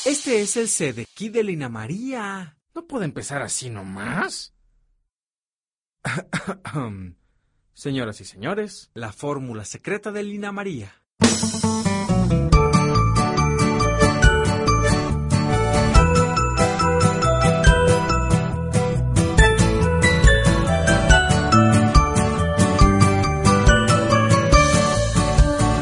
Este es el CD-Key de Lina María. ¿No puede empezar así nomás? Señoras y señores, la fórmula secreta de Lina María.